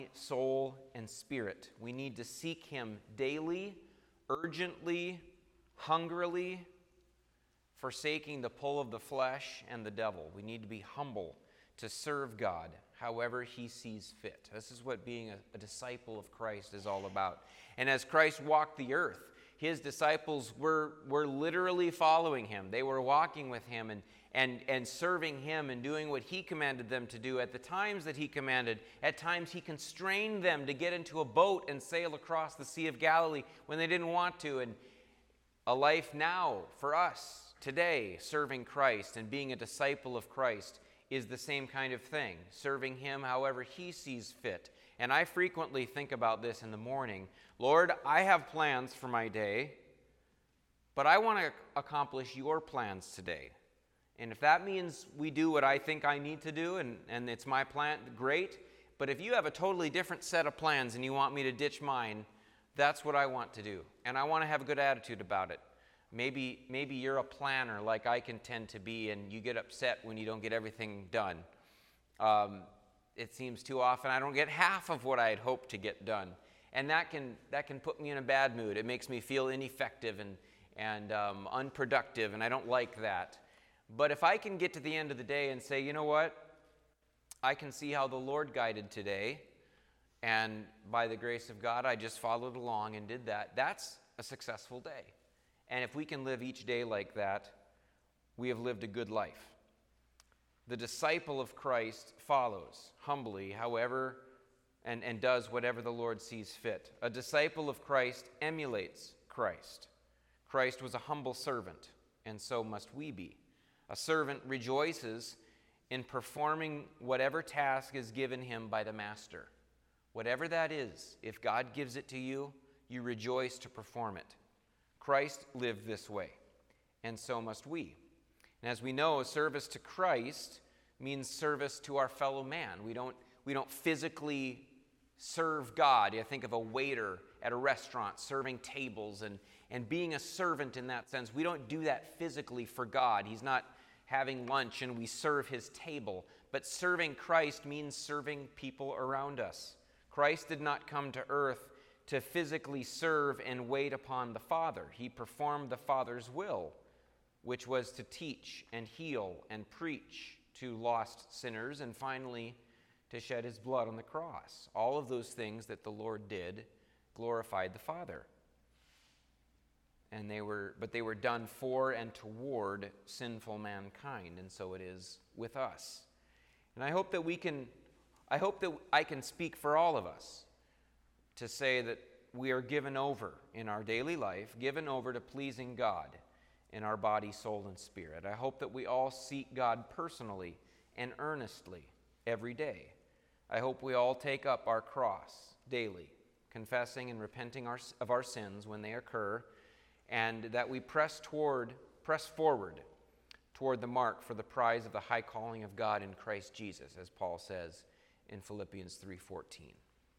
soul, and spirit. We need to seek Him daily, urgently, hungrily, forsaking the pull of the flesh and the devil. We need to be humble to serve God however He sees fit. This is what being a disciple of Christ is all about. And as Christ walked the earth, His disciples were literally following Him. They were walking with Him and serving Him and doing what He commanded them to do at the times that He commanded. At times He constrained them to get into a boat and sail across the Sea of Galilee when they didn't want to. And a life now for us today, serving Christ and being a disciple of Christ, is the same kind of thing, serving Him however He sees fit. And I frequently think about this in the morning. Lord, I have plans for my day, but I want to accomplish your plans today. And if that means we do what I think I need to do and it's my plan, great. But if you have a totally different set of plans and you want me to ditch mine, that's what I want to do. And I want to have a good attitude about it. Maybe you're a planner like I can tend to be, and you get upset when you don't get everything done. It seems too often I don't get half of what I had hoped to get done. And that can put me in a bad mood. It makes me feel ineffective and unproductive, and I don't like that. But if I can get to the end of the day and say, you know what? I can see how the Lord guided today, and by the grace of God, I just followed along and did that. That's a successful day. And if we can live each day like that, we have lived a good life. The disciple of Christ follows humbly, however, and does whatever the Lord sees fit. A disciple of Christ emulates Christ. Christ was a humble servant, and so must we be. A servant rejoices in performing whatever task is given him by the master. Whatever that is, if God gives it to you, you rejoice to perform it. Christ lived this way, and so must we. And as we know, service to Christ means service to our fellow man. We don't physically serve God. I think of a waiter at a restaurant serving tables and being a servant in that sense. We don't do that physically for God. He's not having lunch and we serve His table. But serving Christ means serving people around us. Christ did not come to earth to physically serve and wait upon the Father. He performed the Father's will, which was to teach and heal and preach to lost sinners, and finally to shed His blood on the cross. All of those things that the Lord did glorified the Father. But they were done for and toward sinful mankind, and so it is with us. And I hope that I can speak for all of us to say that we are given over in our daily life, given over to pleasing God in our body, soul, and spirit. I hope that we all seek God personally and earnestly every day. I hope we all take up our cross daily, confessing and repenting of our sins when they occur, and that we press forward toward the mark for the prize of the high calling of God in Christ Jesus, as Paul says in Philippians 3:14.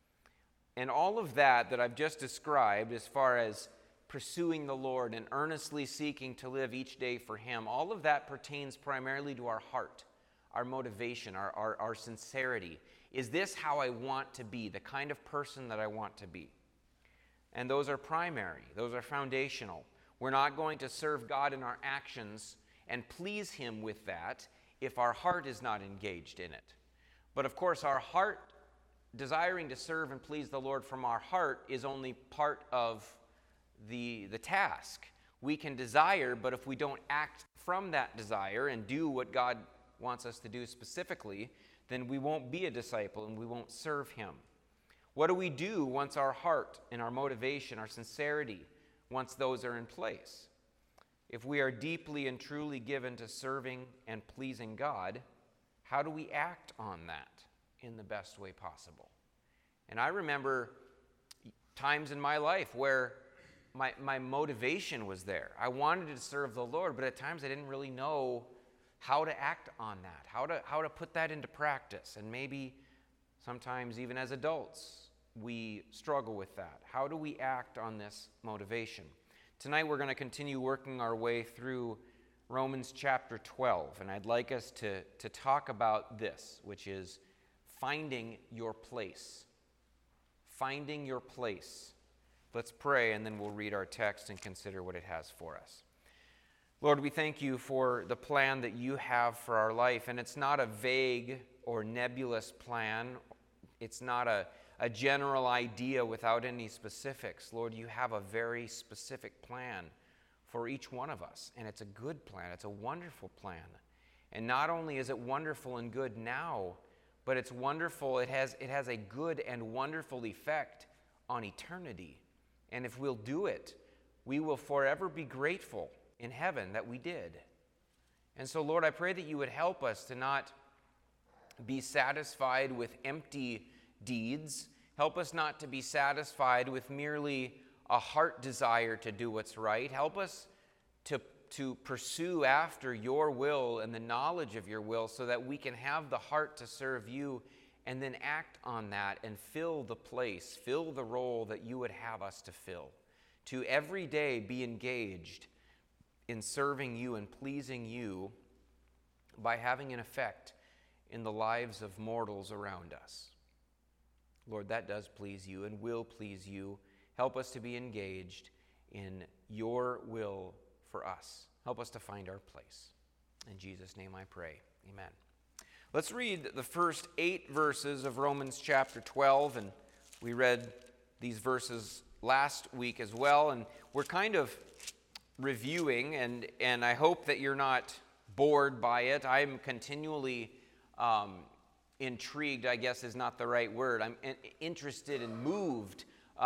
And all of that I've just described as far as pursuing the Lord and earnestly seeking to live each day for Him, all of that pertains primarily to our heart, our motivation, our sincerity. Is this how I want to be, the kind of person that I want to be? And those are primary. Those are foundational. We're not going to serve God in our actions and please Him with that if our heart is not engaged in it. But of course, our heart, desiring to serve and please the Lord from our heart, is only part of the task. We can desire, but if we don't act from that desire and do what God wants us to do specifically, then we won't be a disciple and we won't serve Him. What do we do once our heart and our motivation, our sincerity, once those are in place? If we are deeply and truly given to serving and pleasing God, how do we act on that in the best way possible? And I remember times in my life where my motivation was there. I wanted to serve the Lord, but at times I didn't really know how to act on that, how to put that into practice. And maybe sometimes even as adults, we struggle with that. How do we act on this motivation? Tonight we're going to continue working our way through Romans chapter 12, and I'd like us to talk about this, which is finding your place finding your place. Let's pray, and then we'll read our text and consider what it has for us. Lord, we thank you for the plan that you have for our life, and it's not a vague or nebulous plan. It's not a general idea without any specifics. Lord, you have a very specific plan for each one of us, and it's a good plan. It's a wonderful plan. And not only is it wonderful and good now, but it's wonderful. It has a good and wonderful effect on eternity. And if we'll do it, we will forever be grateful in heaven that we did. And so, Lord, I pray that you would help us to not be satisfied with empty deeds. Help us not to be satisfied with merely a heart desire to do what's right. Help us to pursue after your will and the knowledge of your will so that we can have the heart to serve you and then act on that and fill the place, fill the role that you would have us to fill. To every day be engaged in serving you and pleasing you by having an effect in the lives of mortals around us. Lord, that does please you and will please you. Help us to be engaged in your will for us. Help us to find our place. In Jesus' name I pray. Amen. Let's read the first 8 verses of Romans chapter 12, and we read these verses last week as well, and we're kind of reviewing, and I hope that you're not bored by it. I'm continually intrigued, I guess is not the right word. I'm interested and moved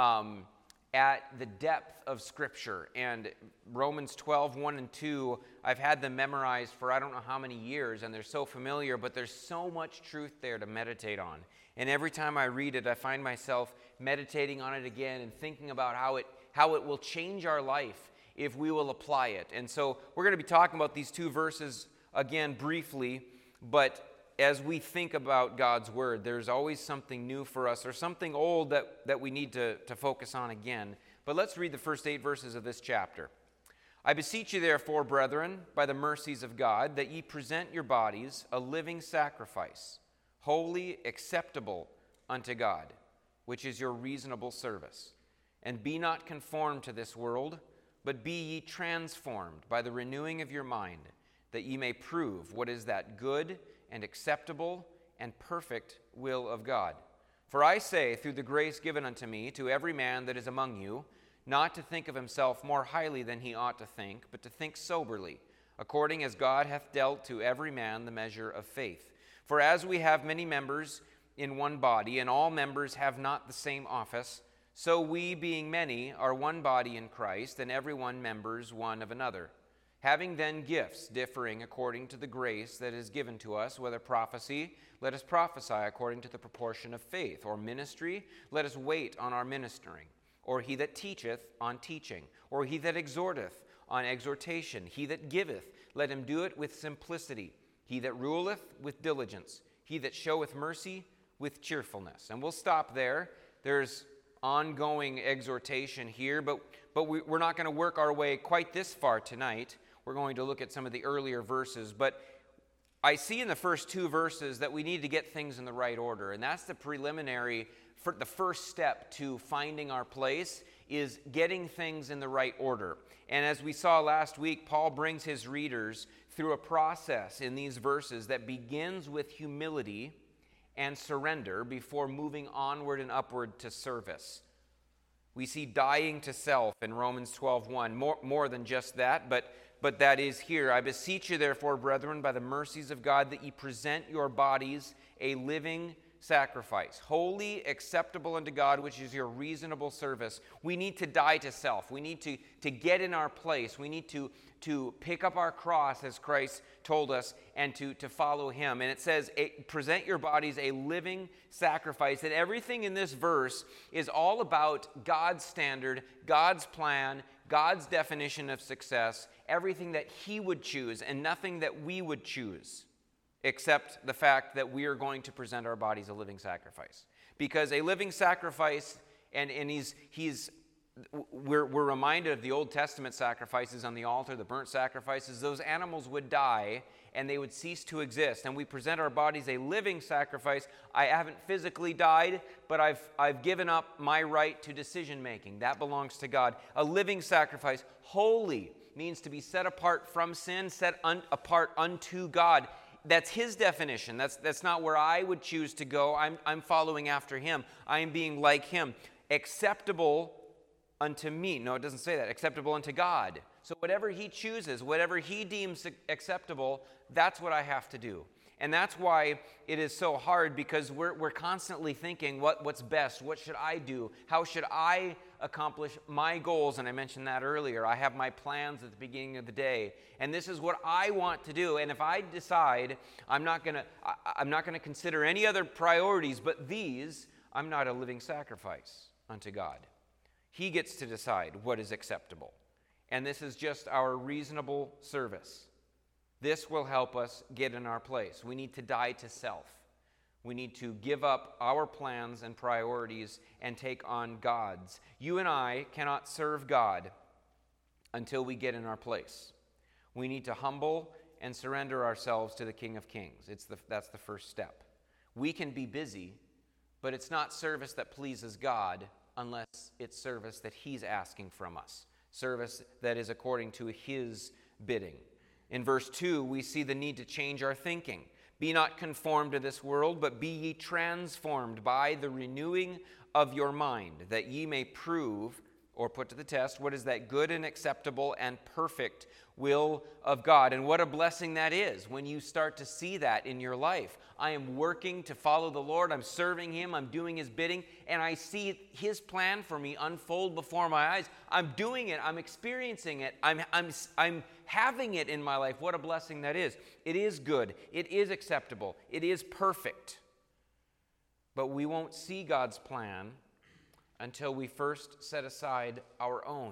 at the depth of Scripture. And Romans 12, 1 and 2, I've had them memorized for I don't know how many years, and they're so familiar, but there's so much truth there to meditate on. And every time I read it, I find myself meditating on it again and thinking about how it will change our life if we will apply it. And so we're going to be talking about these 2 verses again briefly, but as we think about God's Word, there's always something new for us or something old that we need to focus on again. But let's read the first 8 verses of this chapter. I beseech you therefore, brethren, by the mercies of God, that ye present your bodies a living sacrifice, holy, acceptable unto God, which is your reasonable service. And be not conformed to this world, but be ye transformed by the renewing of your mind, that ye may prove what is that good and acceptable and perfect will of God. For I say, through the grace given unto me, to every man that is among you, not to think of himself more highly than he ought to think, but to think soberly, according as God hath dealt to every man the measure of faith. For as we have many members in one body, and all members have not the same office, so we, being many, are one body in Christ, and every one members one of another. Having then gifts differing according to the grace that is given to us, whether prophecy, let us prophesy according to the proportion of faith, or ministry, let us wait on our ministering, or he that teacheth on teaching, or he that exhorteth on exhortation, he that giveth, let him do it with simplicity, he that ruleth with diligence, he that showeth mercy with cheerfulness. And we'll stop there. There's ongoing exhortation here, but we're not going to work our way quite this far tonight. We're going to look at some of the earlier verses, but I see in the first 2 verses that we need to get things in the right order, and that's the preliminary, for the first step to finding our place is getting things in the right order. And as we saw last week, Paul brings his readers through a process in these verses that begins with humility and surrender before moving onward and upward to service. We see dying to self in Romans 12:1, more than just that, but that is here. I beseech you therefore, brethren, by the mercies of God, that ye present your bodies a living sacrifice, holy, acceptable unto God, which is your reasonable service. We need to die to self. We need to get in our place. We need to pick up our cross, as Christ told us, and to follow him. And it says, present your bodies a living sacrifice. And everything in this verse is all about God's standard, God's plan, God's definition of success, everything that he would choose and nothing that we would choose, except the fact that we are going to present our bodies a living sacrifice. Because a living sacrifice, and he's we're reminded of the Old Testament sacrifices on the altar, the burnt sacrifices. Those animals would die and they would cease to exist. And we present our bodies a living sacrifice. I haven't physically died, but I've given up my right to decision making. That belongs to God. A living sacrifice. Holy means to be set apart from sin, set apart unto God. That's his definition. That's not where I would choose to go. I'm following after him. I am being like him. Acceptable unto me. No, it doesn't say that. Acceptable unto God. So whatever he chooses, whatever he deems acceptable, that's what I have to do. And that's why it is so hard, because we're constantly thinking, what's best? What should I do? How should I accomplish my goals? And I mentioned that earlier. I have my plans at the beginning of the day, and this is what I want to do. And if I decide I'm not going to consider any other priorities but these, I'm not a living sacrifice unto God. He gets to decide what is acceptable. And this is just our reasonable service. This will help us get in our place. We need to die to self. We need to give up our plans and priorities and take on God's. You and I cannot serve God until we get in our place. We need to humble and surrender ourselves to the King of Kings. That's the first step. We can be busy, but it's not service that pleases God unless it's service that he's asking from us. Service that is according to his bidding. In verse 2, we see the need to change our thinking. Be not conformed to this world, but be ye transformed by the renewing of your mind, that ye may prove, or put to the test, what is that good and acceptable and perfect will of God. And what a blessing that is when you start to see that in your life. I am working to follow the Lord. I'm serving him. I'm doing his bidding. And I see his plan for me unfold before my eyes. I'm doing it. I'm experiencing it. I'm having it in my life. What a blessing that is. It is good. It is acceptable. It is perfect. But we won't see God's plan until we first set aside our own.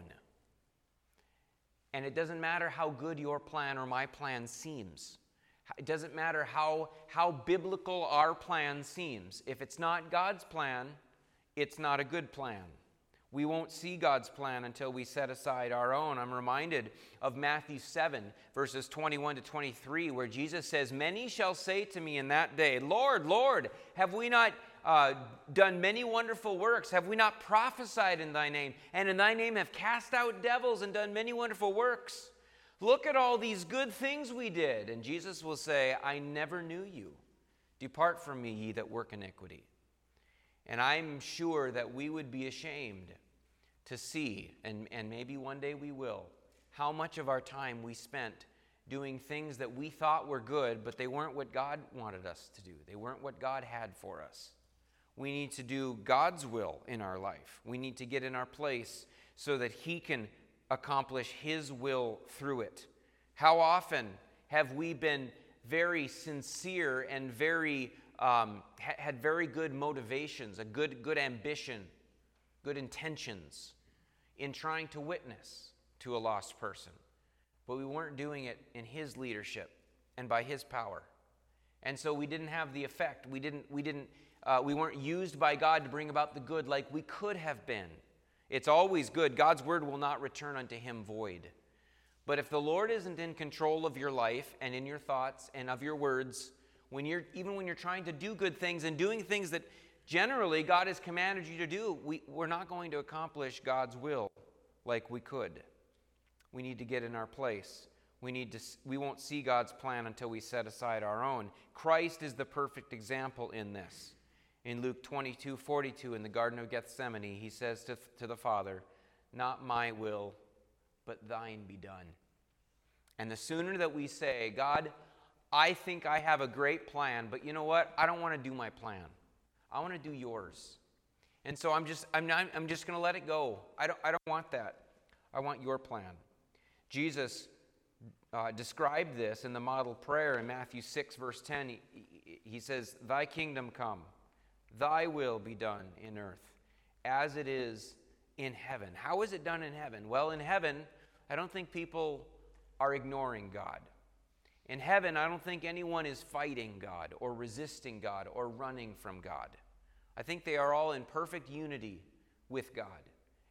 And it doesn't matter how good your plan or my plan seems. It doesn't matter how biblical our plan seems. If it's not God's plan, it's not a good plan. We won't see God's plan until we set aside our own. I'm reminded of Matthew 7, verses 21 to 23, where Jesus says, "Many shall say to me in that day, Lord, Lord, have we not done many wonderful works? Have we not prophesied in thy name? And in thy name have cast out devils and done many wonderful works? Look at all these good things we did." And Jesus will say, "I never knew you. Depart from me, ye that work iniquity." And I'm sure that we would be ashamed to see, and maybe one day we will, how much of our time we spent doing things that we thought were good, but they weren't what God wanted us to do. They weren't what God had for us. We need to do God's will in our life. We need to get in our place so that he can accomplish his will through it. How often have we been very sincere and had very good motivations, a good ambition, good intentions in trying to witness to a lost person, but we weren't doing it in his leadership and by his power. And so we didn't have the effect. We weren't used by God to bring about the good like we could have been. It's always good. God's word will not return unto him void. But if the Lord isn't in control of your life and in your thoughts and of your words, even when you're trying to do good things and doing things that generally God has commanded you to do, we're not going to accomplish God's will like we could. We need to get in our place. We won't see God's plan until we set aside our own. Christ is the perfect example in this. In Luke 22:42, in the Garden of Gethsemane, he says to the Father, "Not my will, but thine be done." And the sooner that we say, "God, I think I have a great plan, but you know what? I don't want to do my plan. I want to do yours. And so I'm just going to let it go. I don't want that. I want your plan." Jesus described this in the model prayer in Matthew 6, verse 10. He says, "Thy kingdom come. Thy will be done in earth as it is in heaven." How is it done in heaven? Well, in heaven, I don't think people are ignoring God. In heaven, I don't think anyone is fighting God or resisting God or running from God. I think they are all in perfect unity with God.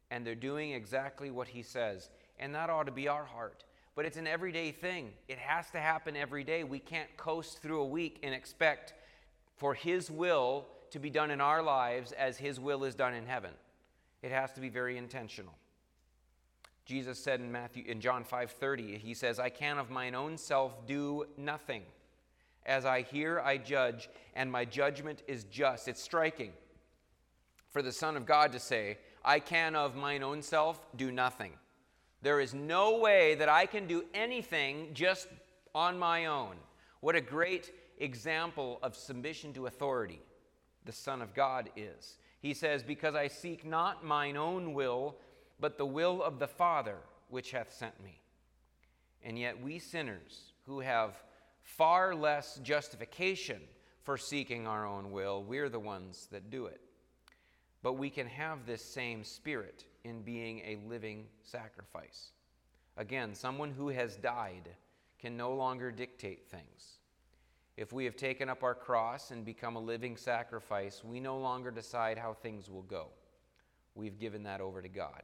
and they're doing exactly what he says. And that ought to be our heart. But it's an everyday thing. It has to happen every day. We can't coast through a week and expect for his will to be done in our lives as his will is done in heaven. It has to be very intentional. Jesus said in John 5:30, he says, I can of mine own self do nothing. As I hear, I judge, and my judgment is just. It's striking for the Son of God to say, I can of mine own self do nothing. There is no way that I can do anything just on my own. What a great example of submission to authority the Son of God is. He says, because I seek not mine own will, but the will of the Father which hath sent me. And yet we sinners who have far less justification for seeking our own will, we're the ones that do it. But we can have this same spirit in being a living sacrifice. Again, someone who has died can no longer dictate things. If we have taken up our cross and become a living sacrifice, we no longer decide how things will go. We've given that over to God.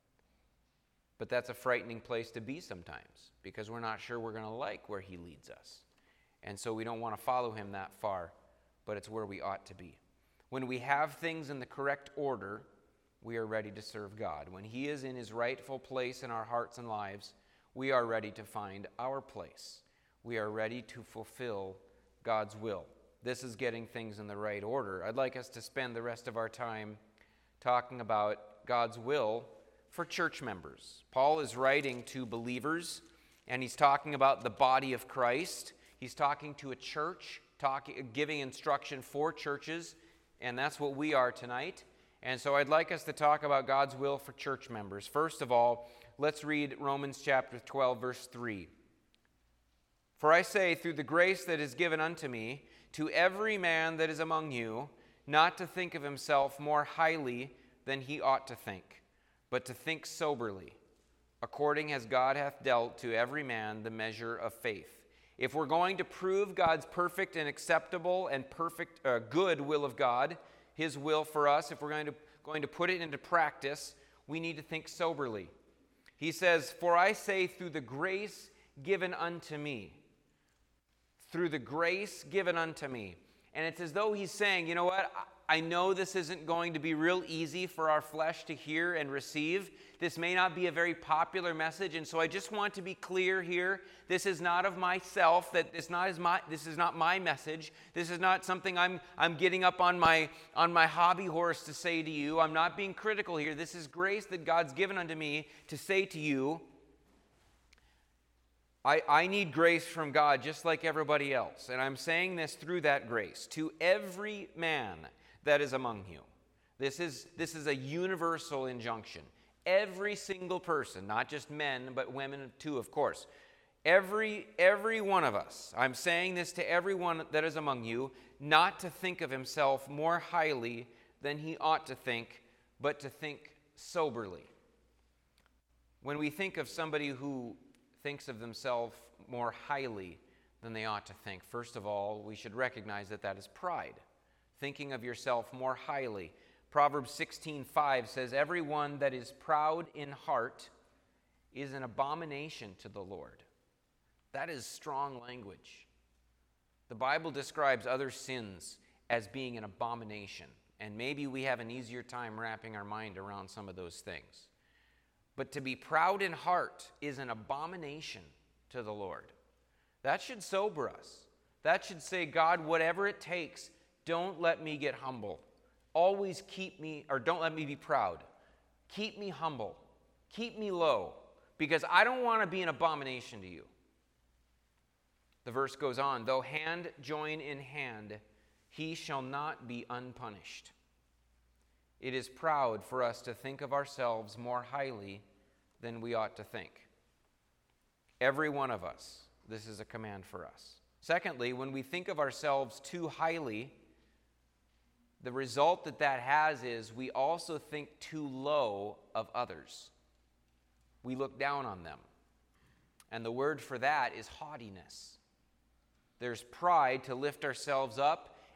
But that's a frightening place to be sometimes, because we're not sure we're going to like where he leads us. And so we don't want to follow him that far, but it's where we ought to be. When we have things in the correct order, we are ready to serve God. When he is in his rightful place in our hearts and lives, we are ready to find our place. We are ready to fulfill God's will. This is getting things in the right order. I'd like us to spend the rest of our time talking about God's will for church members. Paul is writing to believers, and he's talking about the body of Christ. He's talking to a church, giving instruction for churches, and that's what we are tonight. And so I'd like us to talk about God's will for church members. First of all, let's read Romans chapter 12, verse 3. For I say, through the grace that is given unto me, to every man that is among you, not to think of himself more highly than he ought to think, but to think soberly, according as God hath dealt to every man the measure of faith. If we're going to prove God's perfect and acceptable and perfect good will of God, his will for us, if we're going to put it into practice, we need to think soberly. He says, for I say, through the grace given unto me. Through the grace given unto me. And it's as though he's saying, you know what? I know this isn't going to be real easy for our flesh to hear and receive. This may not be a very popular message, and so I just want to be clear here. This is not of myself. This is not my message. This is not something I'm getting up on my hobby horse to say to you. I'm not being critical here. This is grace that God's given unto me to say to you, I need grace from God just like everybody else. And I'm saying this through that grace. To every man that is among you. This is a universal injunction. Every single person, not just men, but women too, of course. Every one of us. I'm saying this to everyone that is among you, not to think of himself more highly than he ought to think, but to think soberly. When we think of somebody who thinks of themselves more highly than they ought to think, first of all, we should recognize that is pride. Thinking of yourself more highly. Proverbs 16:5 says, everyone that is proud in heart is an abomination to the Lord. That is strong language. The Bible describes other sins as being an abomination, and maybe we have an easier time wrapping our mind around some of those things. But to be proud in heart is an abomination to the Lord. That should sober us. That should say, God, whatever it takes, don't let me get humble. Always keep me, or don't let me be proud. Keep me humble. Keep me low, because I don't want to be an abomination to you. The verse goes on, though hand join in hand, he shall not be unpunished. It is proud for us to think of ourselves more highly than we ought to think. Every one of us, this is a command for us. Secondly, when we think of ourselves too highly, the result that has is we also think too low of others. We look down on them. And the word for that is haughtiness. There's pride to lift ourselves up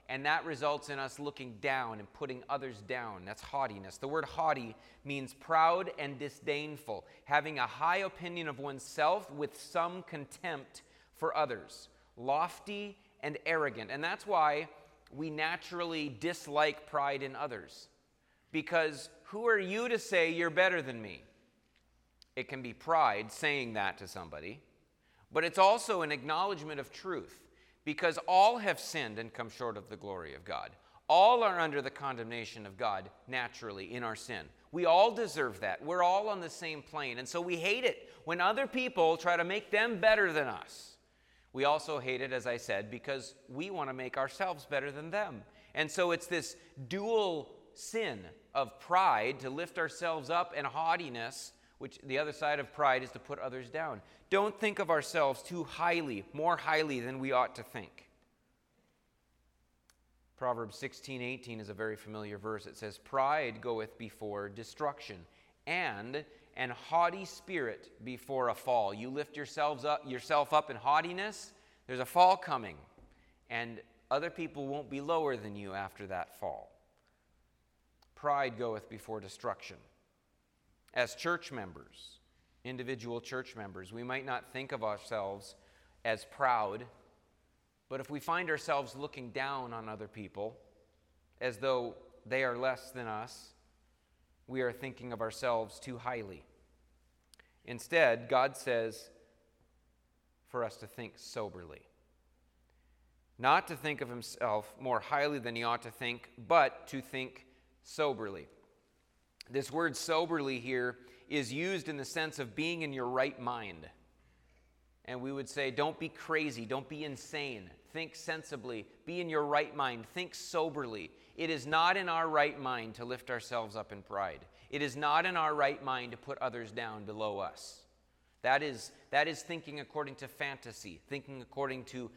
and that results in us looking down and putting others down. That's haughtiness. The word haughty means proud and disdainful, having a high opinion of oneself with some contempt for others, lofty and arrogant. And that's why we naturally dislike pride in others, because who are you to say you're better than me? It can be pride saying that to somebody, but it's also an acknowledgement of truth, because all have sinned and come short of the glory of God. All are under the condemnation of God naturally in our sin. We all deserve that. We're all on the same plane, and so we hate it when other people try to make them better than us. We also hate it, as I said, because we want to make ourselves better than them. And so it's this dual sin of pride to lift ourselves up and haughtiness, which the other side of pride is to put others down. Don't think of ourselves too highly, more highly than we ought to think. Proverbs 16:18 is a very familiar verse. It says, "Pride goeth before destruction, and an haughty spirit before a fall." You lift yourself up in haughtiness, there's a fall coming, and other people won't be lower than you after that fall. Pride goeth before destruction. As church members, individual church members, we might not think of ourselves as proud, but if we find ourselves looking down on other people as though they are less than us, we are thinking of ourselves too highly. Instead, God says for us to think soberly. Not to think of himself more highly than he ought to think, but to think soberly. This word soberly here is used in the sense of being in your right mind. And we would say, don't be crazy, don't be insane. Think sensibly, be in your right mind, think soberly. It is not in our right mind to lift ourselves up in pride. It is not in our right mind to put others down below us. That is thinking according to fantasy, thinking according to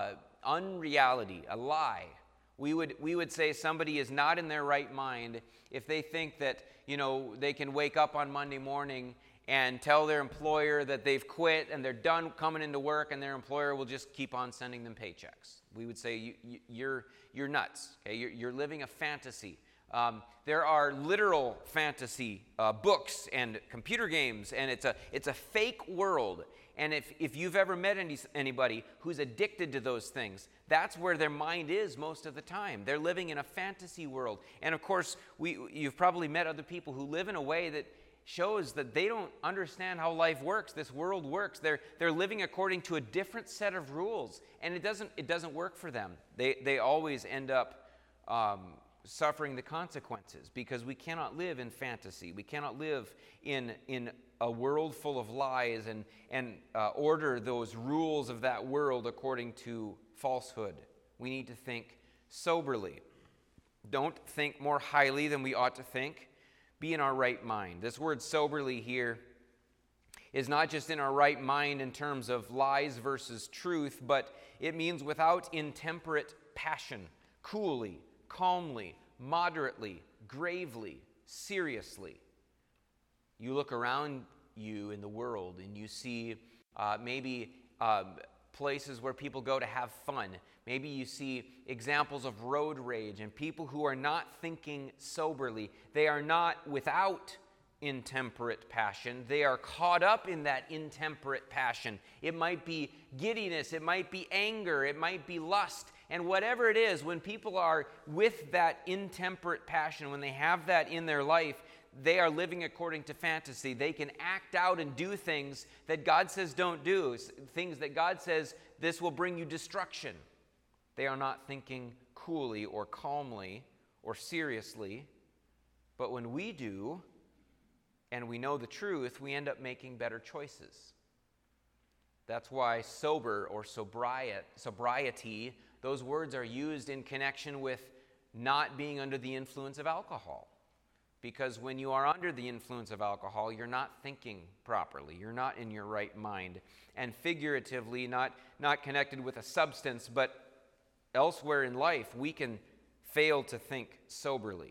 unreality, a lie. We would say somebody is not in their right mind if they think that, they can wake up on Monday morning and tell their employer that they've quit and they're done coming into work, and their employer will just keep on sending them paychecks. We would say you're nuts. Okay, you're living a fantasy. There are literal fantasy books and computer games, and it's a fake world. And if you've ever met anybody who's addicted to those things, that's where their mind is most of the time. They're living in a fantasy world. And of course, you've probably met other people who live in a way that shows that they don't understand how life works, this world works. They're living according to a different set of rules, and it doesn't work for them. They always end up suffering the consequences, because we cannot live in fantasy. We cannot live in a world full of lies and order those rules of that world according to falsehood. We need to think soberly. Don't think more highly than we ought to think. Be in our right mind. This word soberly here is not just in our right mind in terms of lies versus truth, but it means without intemperate passion, coolly, calmly, moderately, gravely, seriously. You look around you in the world and you see maybe places where people go to have fun. Maybe you see examples of road rage and people who are not thinking soberly. They are not without intemperate passion. They are caught up in that intemperate passion. It might be giddiness, it might be anger, it might be lust. And whatever it is, when people are with that intemperate passion, when they have that in their life, they are living according to fantasy. They can act out and do things that God says don't do, things that God says this will bring you destruction. They are not thinking coolly or calmly or seriously. But when we do, and we know the truth, we end up making better choices. That's why sober or sobriety, those words are used in connection with not being under the influence of alcohol. Because when you are under the influence of alcohol, you're not thinking properly. You're not in your right mind. And figuratively, not connected with a substance, but elsewhere in life, we can fail to think soberly.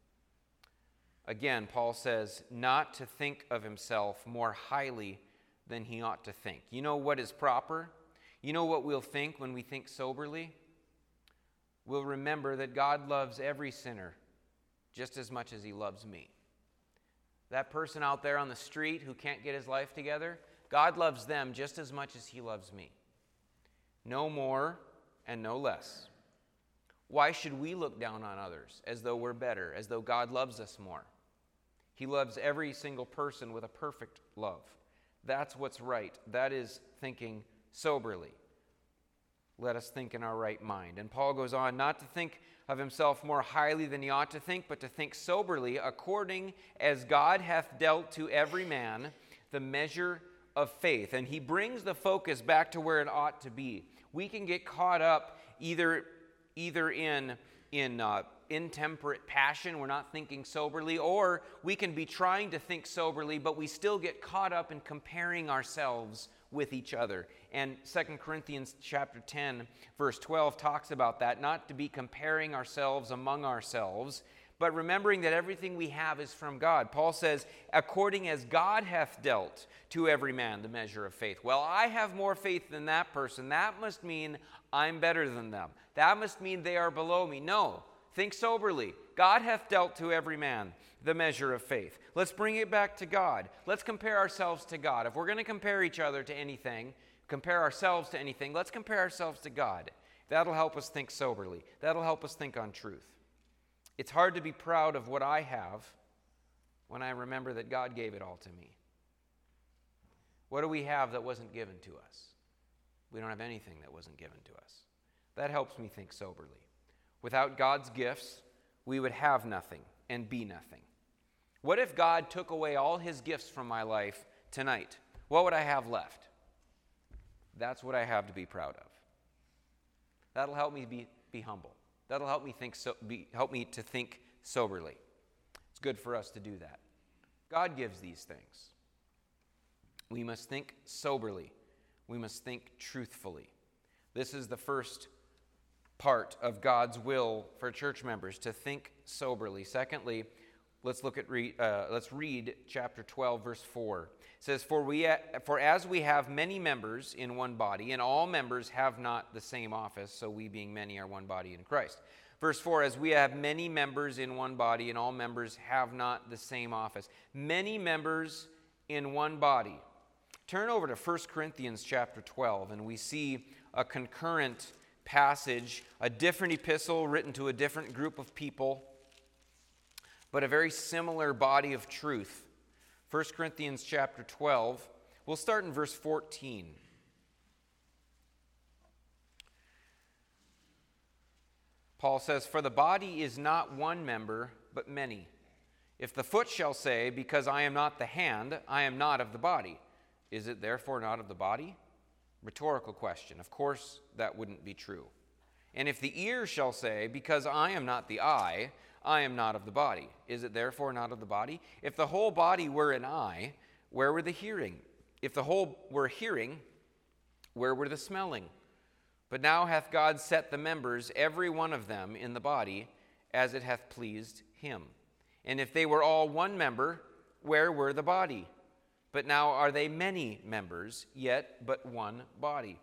Again, Paul says, not to think of himself more highly than he ought to think. You know what is proper? You know what we'll think when we think soberly? will remember that God loves every sinner just as much as he loves me. That person out there on the street who can't get his life together, God loves them just as much as he loves me. No more and no less. Why should we look down on others as though we're better, as though God loves us more? He loves every single person with a perfect love. That's what's right. That is thinking soberly. Let us think in our right mind. And Paul goes on, not to think of himself more highly than he ought to think, but to think soberly, according as God hath dealt to every man the measure of faith. And he brings the focus back to where it ought to be. We can get caught up either in intemperate passion, we're not thinking soberly, or we can be trying to think soberly, but we still get caught up in comparing ourselves with each other. And 2 Corinthians chapter 10, verse 12 talks about that, not to be comparing ourselves among ourselves, but remembering that everything we have is from God. Paul says, according as God hath dealt to every man the measure of faith. Well, I have more faith than that person. That must mean I'm better than them. That must mean they are below me. No, think soberly. God hath dealt to every man the measure of faith. Let's bring it back to God. Let's compare ourselves to God. If we're going to compare each other to anything, compare ourselves to anything, let's compare ourselves to God. That'll help us think soberly. That'll help us think on truth. It's hard to be proud of what I have when I remember that God gave it all to me. What do we have that wasn't given to us? We don't have anything that wasn't given to us. That helps me think soberly. Without God's gifts, we would have nothing and be nothing. What if God took away all his gifts from my life tonight? What would I have left? That's what I have to be proud of. That'll help me be humble. That'll help me help me to think soberly. It's good for us to do that. God gives these things. We must think soberly. We must think truthfully. This is the first part of God's will for church members, to think soberly. Secondly, let's read chapter 12, verse 4. It says, For as we have many members in one body, and all members have not the same office, so we being many are one body in Christ. Verse 4, as we have many members in one body, and all members have not the same office. Many members in one body. Turn over to 1 Corinthians chapter 12, and we see a concurrent passage, a different epistle written to a different group of people, but a very similar body of truth. 1 Corinthians chapter 12, we'll start in verse 14. Paul says, For the body is not one member, but many. If the foot shall say, Because I am not the hand, I am not of the body, is it therefore not of the body? Rhetorical question. Of course, that wouldn't be true. And if the ear shall say, Because I am not the eye, I am not of the body, is it therefore not of the body? If the whole body were an eye, where were the hearing? If the whole were hearing, where were the smelling? But now hath God set the members, every one of them, in the body, as it hath pleased him. And if they were all one member, where were the body? But now are they many members, yet but one body.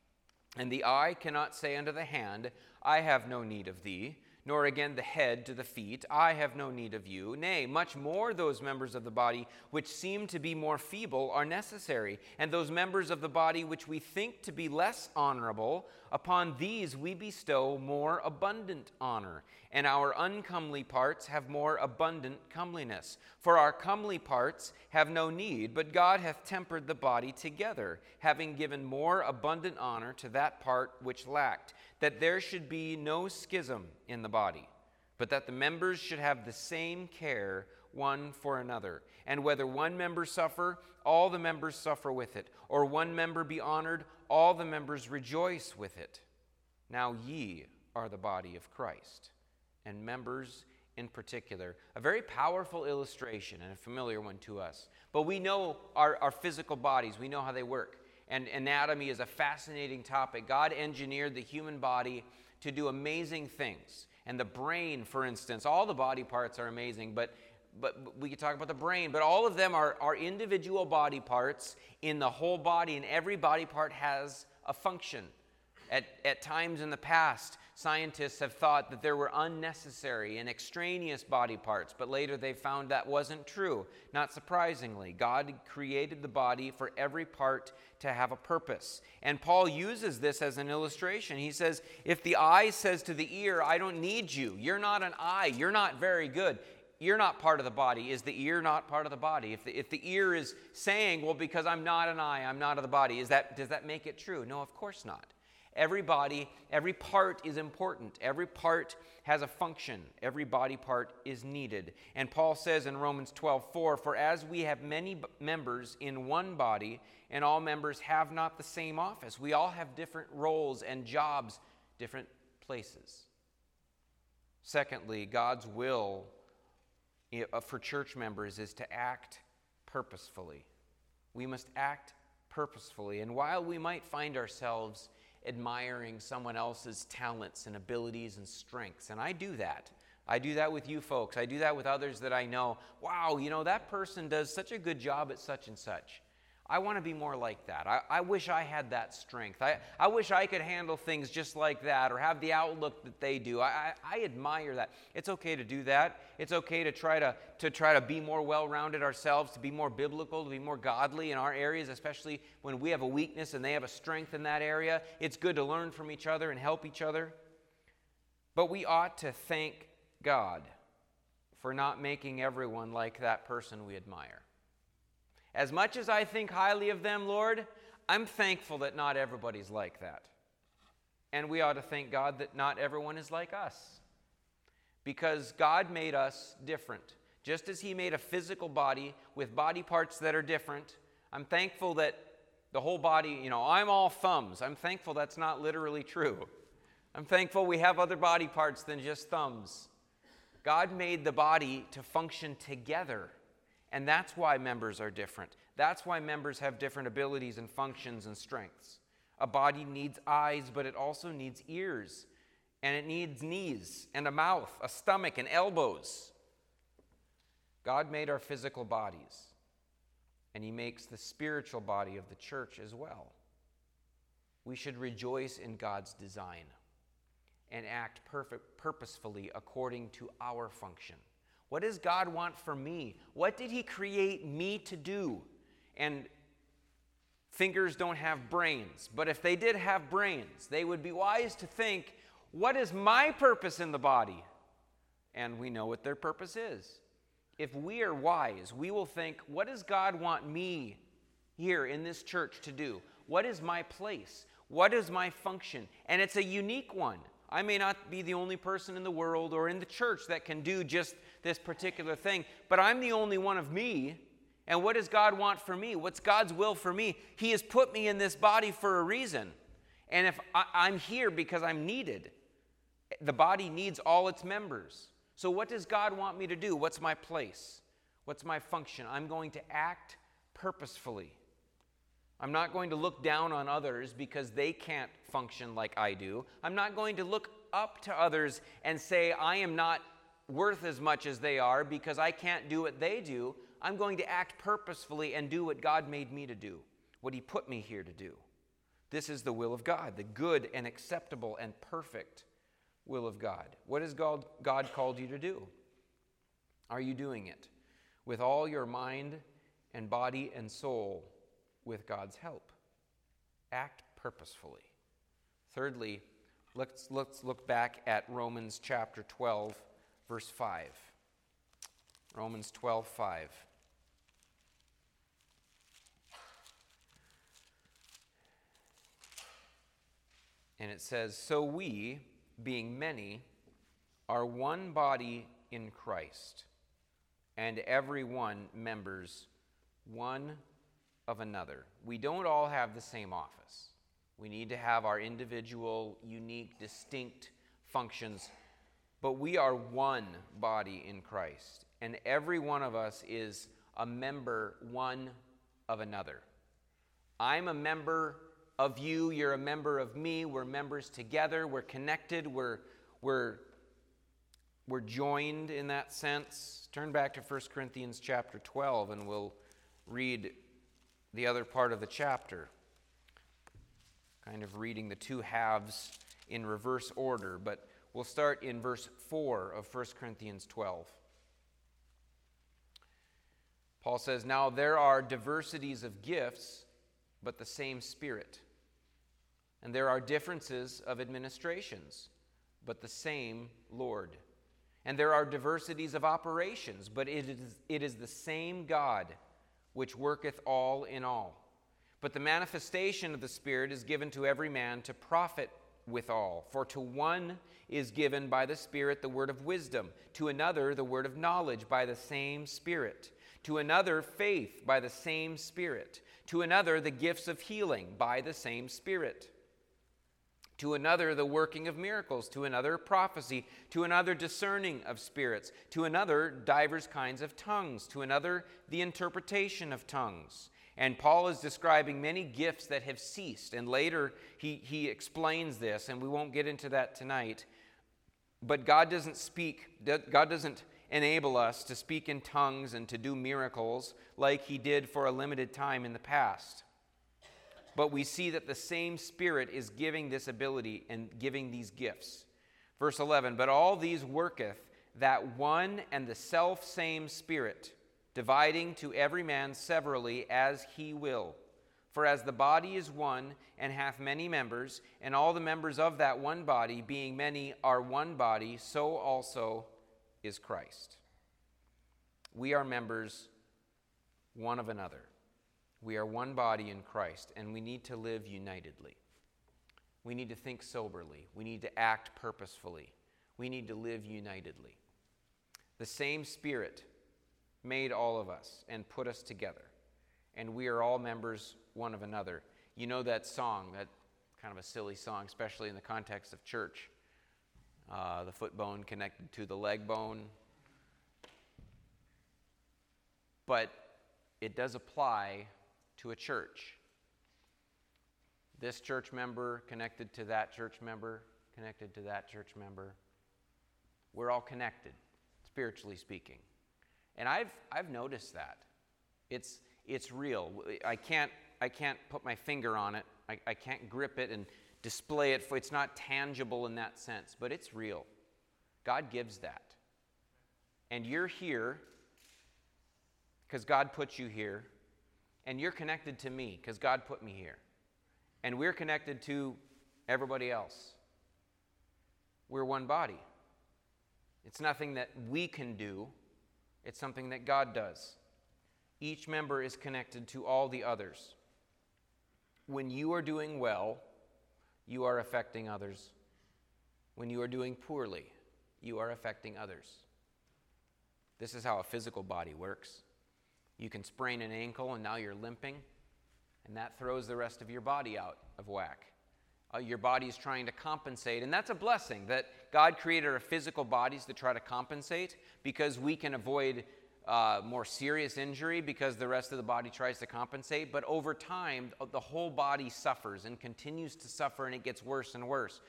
And the eye cannot say unto the hand, I have no need of thee, nor again the head to the feet, I have no need of you. Nay, much more those members of the body which seem to be more feeble are necessary, and those members of the body which we think to be less honorable, upon these we bestow more abundant honor, and our uncomely parts have more abundant comeliness. For our comely parts have no need, but God hath tempered the body together, having given more abundant honor to that part which lacked, that there should be no schism in the body, but that the members should have the same care one for another. And whether one member suffer, all the members suffer with it, or one member be honored, all the members rejoice with it. Now ye are the body of Christ, and members in particular. A very powerful illustration and a familiar one to us. But we know our physical bodies, we know how they work. And anatomy is a fascinating topic. God engineered the human body to do amazing things. And the brain, for instance, all the body parts are amazing, but we could talk about the brain, but all of them are individual body parts in the whole body, and every body part has a function. At times in the past, scientists have thought that there were unnecessary and extraneous body parts, but later they found that wasn't true. Not surprisingly, God created the body for every part to have a purpose. And Paul uses this as an illustration. He says, if the eye says to the ear, I don't need you, you're not an eye, you're not very good, you're not part of the body. Is the ear not part of the body? If the ear is saying, well, because I'm not an eye, I'm not of the body, does that make it true? No, of course not. Every body, every part is important. Every part has a function. Every body part is needed. And Paul says in Romans 12:4, for as we have many members in one body, and all members have not the same office. We all have different roles and jobs, different places. Secondly, God's will for church members is to act purposefully. We must act purposefully. And while we might find ourselves admiring someone else's talents and abilities and strengths, and I do that. I do that with you folks. I do that with others that I know. Wow, that person does such a good job at such and such. I want to be more like that. I wish I had that strength. I wish I could handle things just like that or have the outlook that they do. I admire that. It's okay to do that. It's okay to try to be more well-rounded ourselves, to be more biblical, to be more godly in our areas, especially when we have a weakness and they have a strength in that area. It's good to learn from each other and help each other. But we ought to thank God for not making everyone like that person we admire. As much as I think highly of them, Lord, I'm thankful that not everybody's like that. And we ought to thank God that not everyone is like us. Because God made us different. Just as He made a physical body with body parts that are different, I'm thankful that the whole body, I'm all thumbs. I'm thankful that's not literally true. I'm thankful we have other body parts than just thumbs. God made the body to function together. And that's why members are different. That's why members have different abilities and functions and strengths. A body needs eyes, but it also needs ears. And it needs knees and a mouth, a stomach and elbows. God made our physical bodies. And He makes the spiritual body of the church as well. We should rejoice in God's design and act purposefully according to our function. What does God want for me? What did He create me to do? And fingers don't have brains, but if they did have brains, they would be wise to think, what is my purpose in the body? And we know what their purpose is. If we are wise, we will think, what does God want me here in this church to do? What is my place? What is my function? And it's a unique one. I may not be the only person in the world or in the church that can do just this particular thing, but I'm the only one of me. And what does God want for me? What's God's will for me? He has put me in this body for a reason. And if I'm here because I'm needed, the body needs all its members. So what does God want me to do? What's my place? What's my function? I'm going to act purposefully. I'm not going to look down on others because they can't function like I do. I'm not going to look up to others and say I am not worth as much as they are because I can't do what they do. I'm going to act purposefully and do what God made me to do, what He put me here to do. This is the will of God, the good and acceptable and perfect will of God. What has God called you to do? Are you doing it with all your mind and body and soul? With God's help. Act purposefully. Thirdly, let's look back at Romans chapter 12, verse 5. Romans 12:5. And it says, so we, being many, are one body in Christ, and every one members one of another. We don't all have the same office. We need to have our individual, unique, distinct functions, but we are one body in Christ, and every one of us is a member one of another. I'm a member of you, you're a member of me, we're members together, we're connected, we're joined in that sense. Turn back to 1 Corinthians chapter 12 and we'll read the other part of the chapter. kind of reading the two halves in reverse order, but we'll start in verse 4 of 1 Corinthians 12. Paul says, "Now there are diversities of gifts, but the same Spirit. And there are differences of administrations, but the same Lord. And there are diversities of operations, but it is the same God which worketh all in all. But the manifestation of the Spirit is given to every man to profit withal. For to one is given by the Spirit the word of wisdom, to another the word of knowledge by the same Spirit, to another faith by the same Spirit, to another the gifts of healing by the same Spirit, to another the working of miracles, to another prophecy, to another discerning of spirits, to another divers kinds of tongues, to another the interpretation of tongues." And Paul is describing many gifts that have ceased, and later he explains this, and we won't get into that tonight. But God doesn't enable us to speak in tongues and to do miracles like he did for a limited time in the past. But we see that the same Spirit is giving this ability and giving these gifts. Verse 11, "But all these worketh that one and the self-same Spirit, dividing to every man severally as he will. For as the body is one, and hath many members, and all the members of that one body, being many, are one body, so also is Christ." We are members one of another. We are one body in Christ, and we need to live unitedly. We need to think soberly. We need to act purposefully. We need to live unitedly. The same Spirit made all of us and put us together, and we are all members one of another. You know that song, that kind of a silly song, especially in the context of church. The foot bone connected to the leg bone. But it does apply to a church. This church member connected to that church member, connected to that church member. We're all connected, spiritually speaking. And I've noticed that. It's real. I can't put my finger on it. I can't grip it and display it. It's not tangible in that sense, but it's real. God gives that. And you're here because God put you here. And you're connected to me because God put me here. And we're connected to everybody else. We're one body. It's nothing that we can do. It's something that God does. Each member is connected to all the others. When you are doing well, you are affecting others. When you are doing poorly, you are affecting others. This is how a physical body works. You can sprain an ankle and now you're limping, and that throws the rest of your body out of whack. Your body is trying to compensate, and that's a blessing that God created our physical bodies to try to compensate, because we can avoid more serious injury because the rest of the body tries to compensate. But over time, the whole body suffers and continues to suffer, and it gets worse and worse.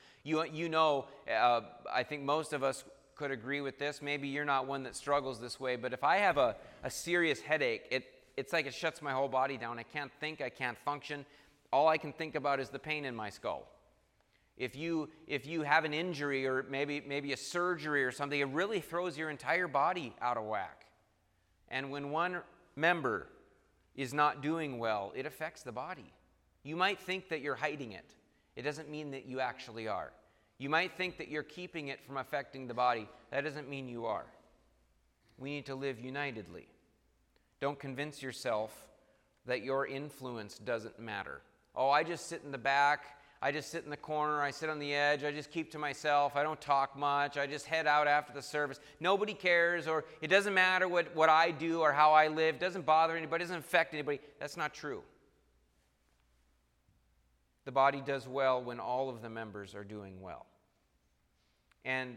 I think most of us could agree with this. Maybe you're not one that struggles this way, but if I have a serious headache, it's like it shuts my whole body down. I can't think, I can't function. All I can think about is the pain in my skull. If you have an injury or maybe a surgery or something, it really throws your entire body out of whack. And when one member is not doing well, it affects the body. You might think that you're hiding it. It doesn't mean that you actually are. You might think that you're keeping it from affecting the body. That doesn't mean you are. We need to live unitedly. Don't convince yourself that your influence doesn't matter. Oh, I just sit in the back. I just sit in the corner. I sit on the edge. I just keep to myself. I don't talk much. I just head out after the service. Nobody cares, or it doesn't matter what I do or how I live. It doesn't bother anybody. It doesn't affect anybody. That's not true. The body does well when all of the members are doing well. And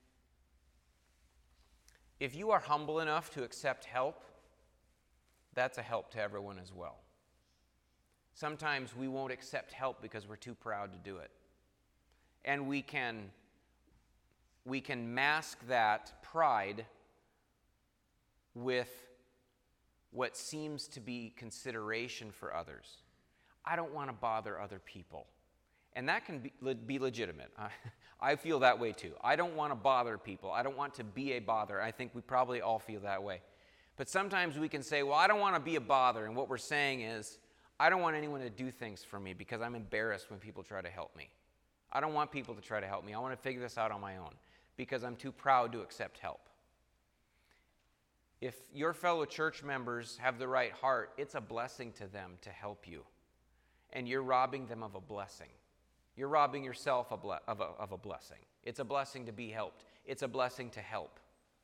if you are humble enough to accept help, that's a help to everyone as well. Sometimes we won't accept help because we're too proud to do it. And we can mask that pride with what seems to be consideration for others. I don't want to bother other people. And that can be legitimate. I feel that way too. I don't want to bother people. I don't want to be a bother. I think we probably all feel that way. But sometimes we can say, well, I don't want to be a bother. And what we're saying is, I don't want anyone to do things for me because I'm embarrassed when people try to help me. I don't want people to try to help me. I want to figure this out on my own because I'm too proud to accept help. If your fellow church members have the right heart, it's a blessing to them to help you. And you're robbing them of a blessing. You're robbing yourself of a blessing. It's a blessing to be helped. It's a blessing to help.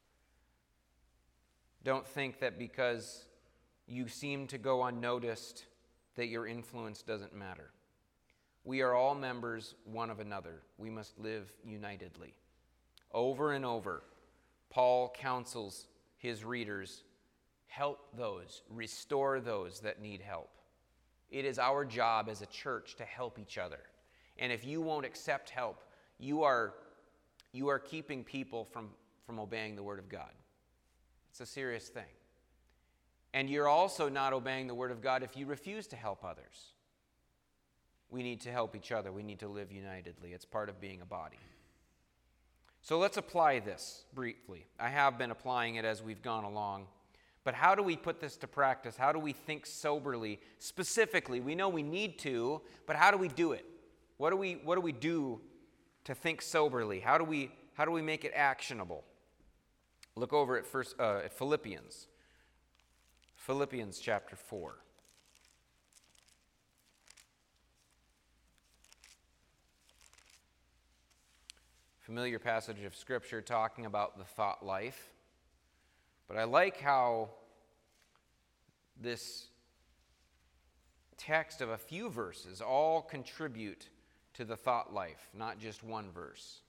Don't think that because you seem to go unnoticed that your influence doesn't matter. We are all members one of another. We must live unitedly. Over and over, Paul counsels his readers, help those, restore those that need help. It is our job as a church to help each other. And if you won't accept help, you are keeping people from obeying the Word of God. It's a serious thing. And you're also not obeying the Word of God if you refuse to help others. We need to help each other. We need to live unitedly. It's part of being a body. So let's apply this briefly. I have been applying it as we've gone along. But how do we put this to practice? How do we think soberly? Specifically, we know we need to, but how do we do it? What do we do to think soberly? How do we make it actionable? Look over at Philippians. Philippians chapter 4. Familiar passage of Scripture talking about the thought life. But I like how this text of a few verses all contribute to the thought life, not just one verse.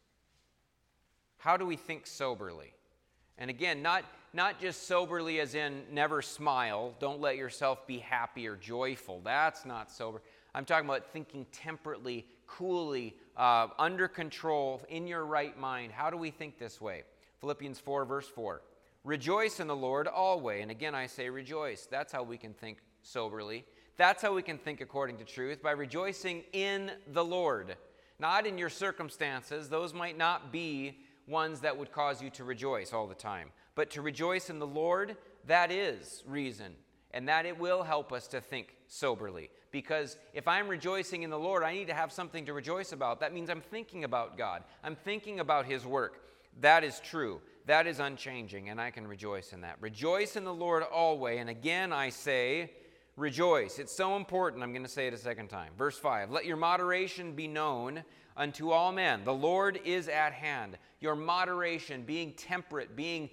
How do we think soberly? And again, not just soberly as in never smile, don't let yourself be happy or joyful. That's not sober. I'm talking about thinking temperately, coolly, under control, in your right mind. How do we think this way? Philippians 4, verse 4. Rejoice in the Lord always. And again, I say rejoice. That's how we can think soberly. That's how we can think according to truth, by rejoicing in the Lord. Not in your circumstances. Those might not be ones that would cause you to rejoice all the time. But to rejoice in the Lord, that is reason. And that it will help us to think soberly. Because if I'm rejoicing in the Lord, I need to have something to rejoice about. That means I'm thinking about God. I'm thinking about His work. That is true. That is unchanging, and I can rejoice in that. Rejoice in the Lord always. And again, I say, rejoice. It's so important. I'm going to say it a second time. Verse 5, let your moderation be known unto all men. The Lord is at hand. Your moderation, being temperate, being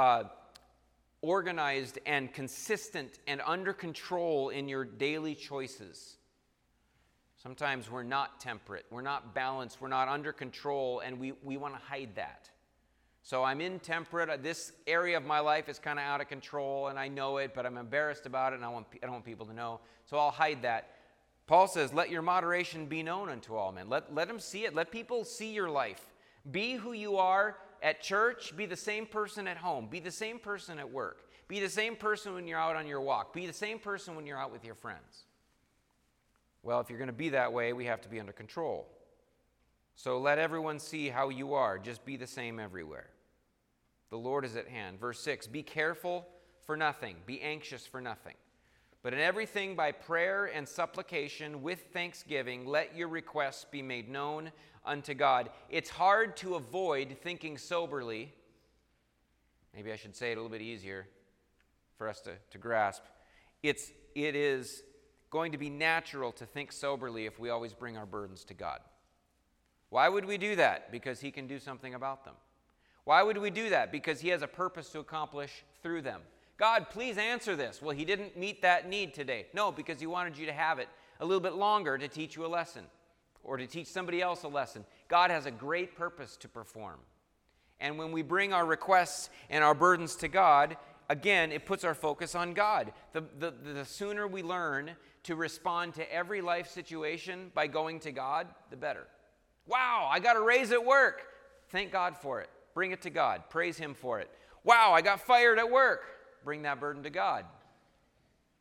organized and consistent and under control in your daily choices. Sometimes we're not temperate, we're not balanced, we're not under control, and we want to hide that. So I'm intemperate. This area of my life is kind of out of control, and I know it, but I'm embarrassed about it, and I don't want people to know. So I'll hide that. Paul says, let your moderation be known unto all men. Let them see it. Let people see your life. Be who you are at church. Be the same person at home. Be the same person at work. Be the same person when you're out on your walk. Be the same person when you're out with your friends. Well, if you're going to be that way, we have to be under control. So let everyone see how you are. Just be the same everywhere. The Lord is at hand. Verse 6, be careful for nothing. Be anxious for nothing. But in everything by prayer and supplication with thanksgiving, let your requests be made known unto God. It's hard to avoid thinking soberly. Maybe I should say it a little bit easier for us to grasp. It is going to be natural to think soberly if we always bring our burdens to God. Why would we do that? Because He can do something about them. Why would we do that? Because He has a purpose to accomplish through them. God, please answer this. Well, He didn't meet that need today. No, because He wanted you to have it a little bit longer to teach you a lesson or to teach somebody else a lesson. God has a great purpose to perform. And when we bring our requests and our burdens to God, again, it puts our focus on God. The sooner we learn to respond to every life situation by going to God, the better. Wow, I got a raise at work. Thank God for it. Bring it to God. Praise Him for it. Wow, I got fired at work. Bring that burden to God.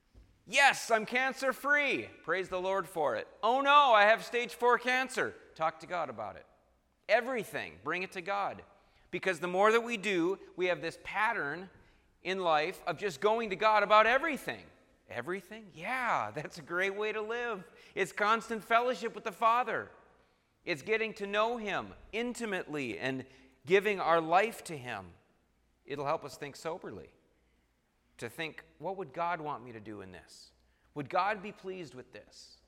Yes, I'm cancer-free. Praise the Lord for it. Oh no, I have stage 4 cancer. Talk to God about it. Everything, bring it to God. Because the more that we do, we have this pattern in life of just going to God about everything. Everything? Yeah, that's a great way to live. It's constant fellowship with the Father. It's getting to know Him intimately and giving our life to Him. It'll help us think soberly. To think, what would God want me to do in this? Would God be pleased with this?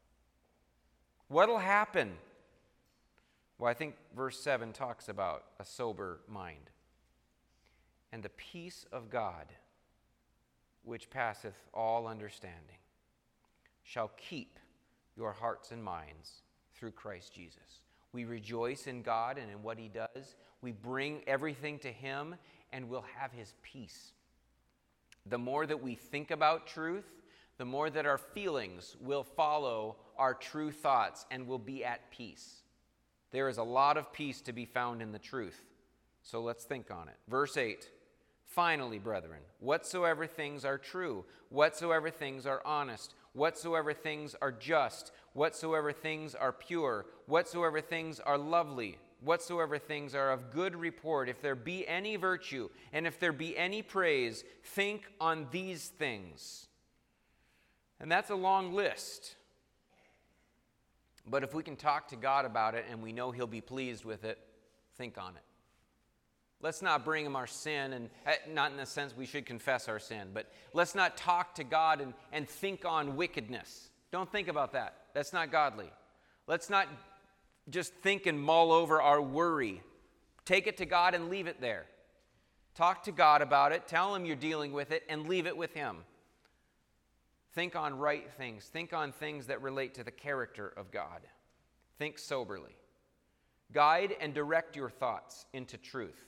What'll happen? Well, I think verse 7 talks about a sober mind. And the peace of God, which passeth all understanding, shall keep your hearts and minds through Christ Jesus. We rejoice in God and in what He does. We bring everything to Him, and we'll have His peace. The more that we think about truth, the more that our feelings will follow our true thoughts and will be at peace. There is a lot of peace to be found in the truth. So let's think on it. Verse 8, finally, brethren, whatsoever things are true, whatsoever things are honest, whatsoever things are just, whatsoever things are pure, whatsoever things are lovely, whatsoever things are of good report, if there be any virtue, and if there be any praise, think on these things. And that's a long list. But if we can talk to God about it and we know He'll be pleased with it, think on it. Let's not bring Him our sin, and not in the sense we should confess our sin, but let's not talk to God and think on wickedness. Don't think about that. That's not godly. Let's not just think and mull over our worry. Take it to God and leave it there. Talk to God about it. Tell Him you're dealing with it and leave it with Him. Think on right things. Think on things that relate to the character of God. Think soberly. Guide and direct your thoughts into truth.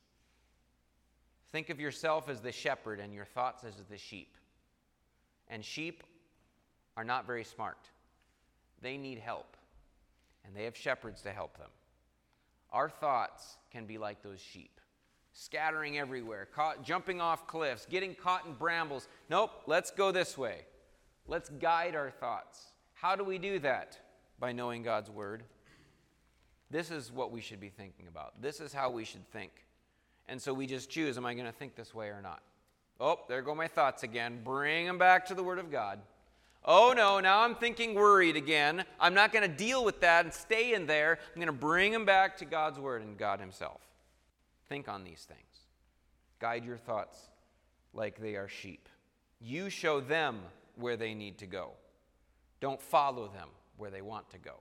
Think of yourself as the shepherd and your thoughts as the sheep. And sheep are not very smart. They need help. And they have shepherds to help them. Our thoughts can be like those sheep. Scattering everywhere, jumping off cliffs, getting caught in brambles. Nope, let's go this way. Let's guide our thoughts. How do we do that? By knowing God's Word. This is what we should be thinking about. This is how we should think. And so we just choose, am I going to think this way or not? Oh, there go my thoughts again. Bring them back to the Word of God. Oh no, now I'm thinking worried again. I'm not going to deal with that and stay in there. I'm going to bring them back to God's Word and God Himself. Think on these things. Guide your thoughts like they are sheep. You show them where they need to go. Don't follow them where they want to go.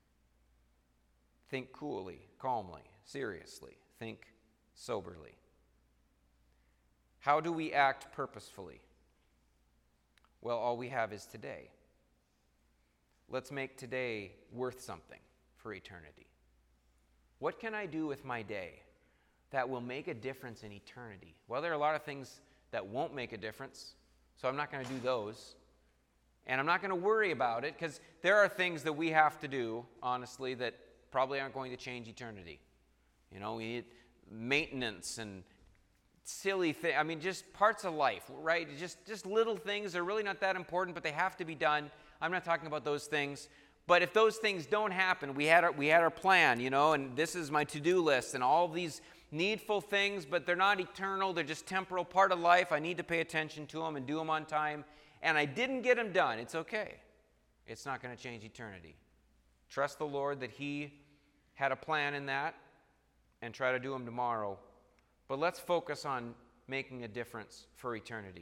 Think coolly, calmly, seriously. Think soberly. How do we act purposefully? Well, all we have is today. Let's make today worth something for eternity. What can I do with my day that will make a difference in eternity? Well, there are a lot of things that won't make a difference, so I'm not going to do those. And I'm not going to worry about it, because there are things that we have to do, honestly, that probably aren't going to change eternity. You know, we need maintenance and silly things. I mean, just parts of life, right? Just little things. They're really not that important, but they have to be done. I'm not talking about those things. But if those things don't happen, we had our plan, you know, and this is my to-do list and all of these needful things, but they're not eternal. They're just temporal, part of life. I need to pay attention to them and do them on time. And I didn't get them done. It's okay. It's not going to change eternity. Trust the Lord that He had a plan in that, and try to do them tomorrow. But let's focus on making a difference for eternity.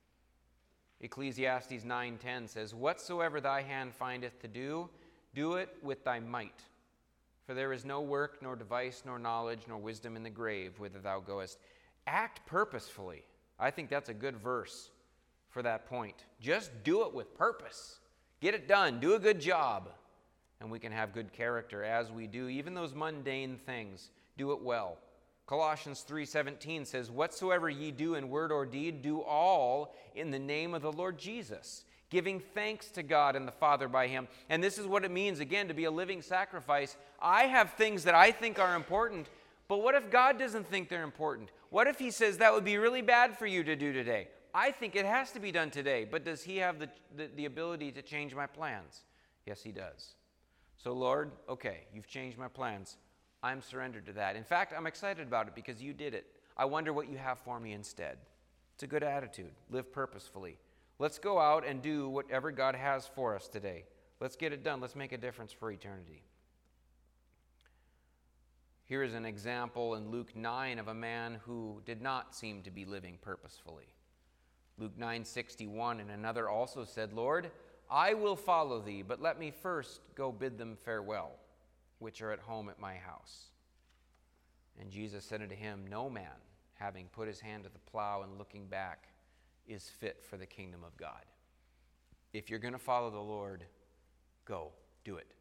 Ecclesiastes 9:10 says, "Whatsoever thy hand findeth to do, do it with thy might. For there is no work, nor device, nor knowledge, nor wisdom in the grave whither thou goest." Act purposefully. I think that's a good verse for that point. Just do it with purpose. Get it done. Do a good job. And we can have good character as we do even those mundane things. Do it well. Colossians 3:17 says, "Whatsoever ye do in word or deed, do all in the name of the Lord Jesus, giving thanks to God and the Father by Him." And this is what it means, again, to be a living sacrifice. I have things that I think are important, But what if God doesn't think they're important? What if he says that would be really bad for you to do today? I think it has to be done today, but does he have the ability to change my plans? Yes, he does. So Lord, okay, you've changed my plans. I'm surrendered to that. In fact, I'm excited about it because you did it. I wonder what you have for me instead. It's a good attitude. Live purposefully. Let's go out and do whatever God has for us today. Let's get it done. Let's make a difference for eternity. Here is an example in Luke 9 of a man who did not seem to be living purposefully. Luke 9:61, and another also said, Lord, I will follow thee, but let me first go bid them farewell, which are at home at my house. And Jesus said unto him, no man, having put his hand to the plow and looking back, is fit for the kingdom of God. If you're going to follow the Lord, go, do it.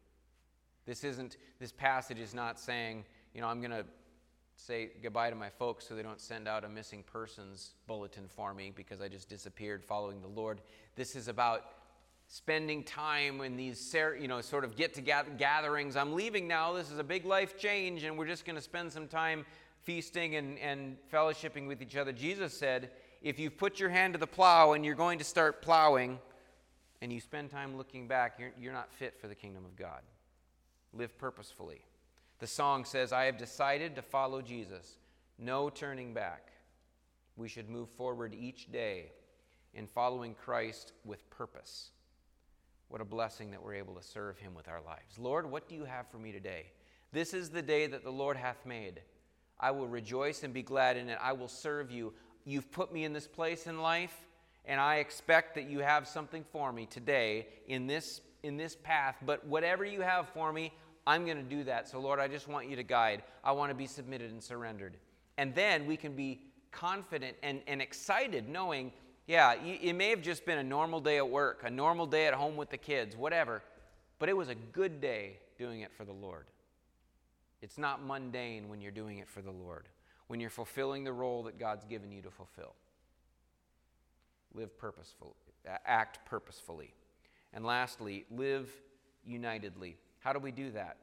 This passage is not saying, I'm going to say goodbye to my folks so they don't send out a missing persons bulletin for me because I just disappeared following the Lord. This is about spending time in these, sort of get-together gatherings. I'm leaving now. This is a big life change, and we're just going to spend some time feasting and fellowshipping with each other. Jesus said, if you've put your hand to the plow and you're going to start plowing and you spend time looking back, you're not fit for the kingdom of God. Live purposefully. The song says, I have decided to follow Jesus. No turning back. We should move forward each day in following Christ with purpose. What a blessing that we're able to serve him with our lives. Lord, what do you have for me today? This is the day that the Lord hath made. I will rejoice and be glad in it. I will serve you. You've put me in this place in life, and I expect that you have something for me today in this path. But whatever you have for me, I'm going to do that. So, Lord, I just want you to guide. I want to be submitted and surrendered. And then we can be confident and excited knowing, it may have just been a normal day at work, a normal day at home with the kids, whatever, but it was a good day doing it for the Lord. It's not mundane when you're doing it for the Lord, when you're fulfilling the role that God's given you to fulfill. Live purposefully, act purposefully. And lastly, live unitedly. How do we do that?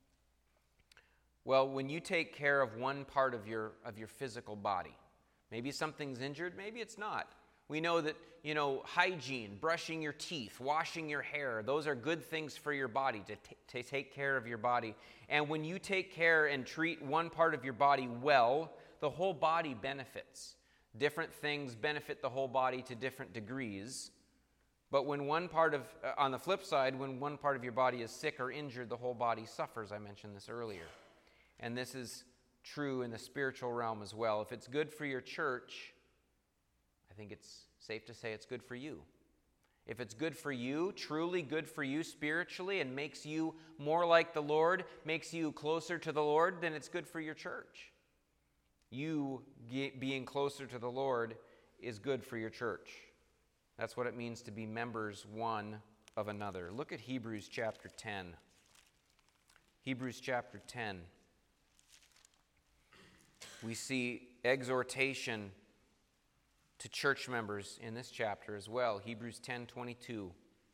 Well, when you take care of one part of your physical body, maybe something's injured, maybe it's not. We know that, hygiene, brushing your teeth, washing your hair, those are good things for your body, to take care of your body. And when you take care and treat one part of your body well, the whole body benefits. Different things benefit the whole body to different degrees. But when on the flip side, when one part of your body is sick or injured, the whole body suffers. I mentioned this earlier. And this is true in the spiritual realm as well. If it's good for your church, I think it's safe to say it's good for you. If it's good for you, truly good for you spiritually, and makes you more like the Lord, makes you closer to the Lord, then it's good for your church. You being closer to the Lord is good for your church. That's what it means to be members one of another. Look at Hebrews chapter 10. Hebrews chapter 10. We see exhortation to church members in this chapter as well. Hebrews 10:22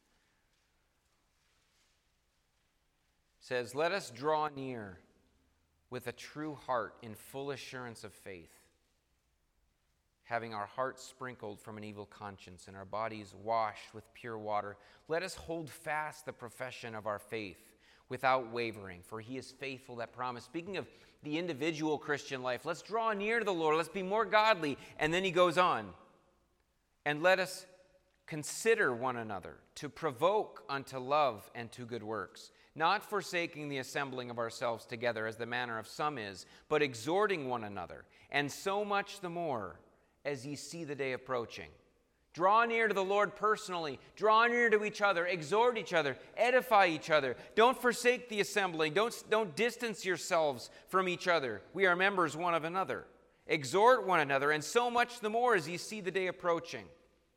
says, "Let us draw near with a true heart in full assurance of faith, having our hearts sprinkled from an evil conscience and our bodies washed with pure water. Let us hold fast the profession of our faith without wavering, for he is faithful that promised." Speaking of the individual Christian life, let's draw near to the Lord. Let's be more godly. And then he goes on, "And let us consider one another to provoke unto love and to good works, not forsaking the assembling of ourselves together as the manner of some is, but exhorting one another, and so much the more as ye see the day approaching." Draw near to the Lord personally. Draw near to each other. Exhort each other. Edify each other. Don't forsake the assembling. Don't distance yourselves from each other. We are members one of another. Exhort one another, and so much the more as ye see the day approaching.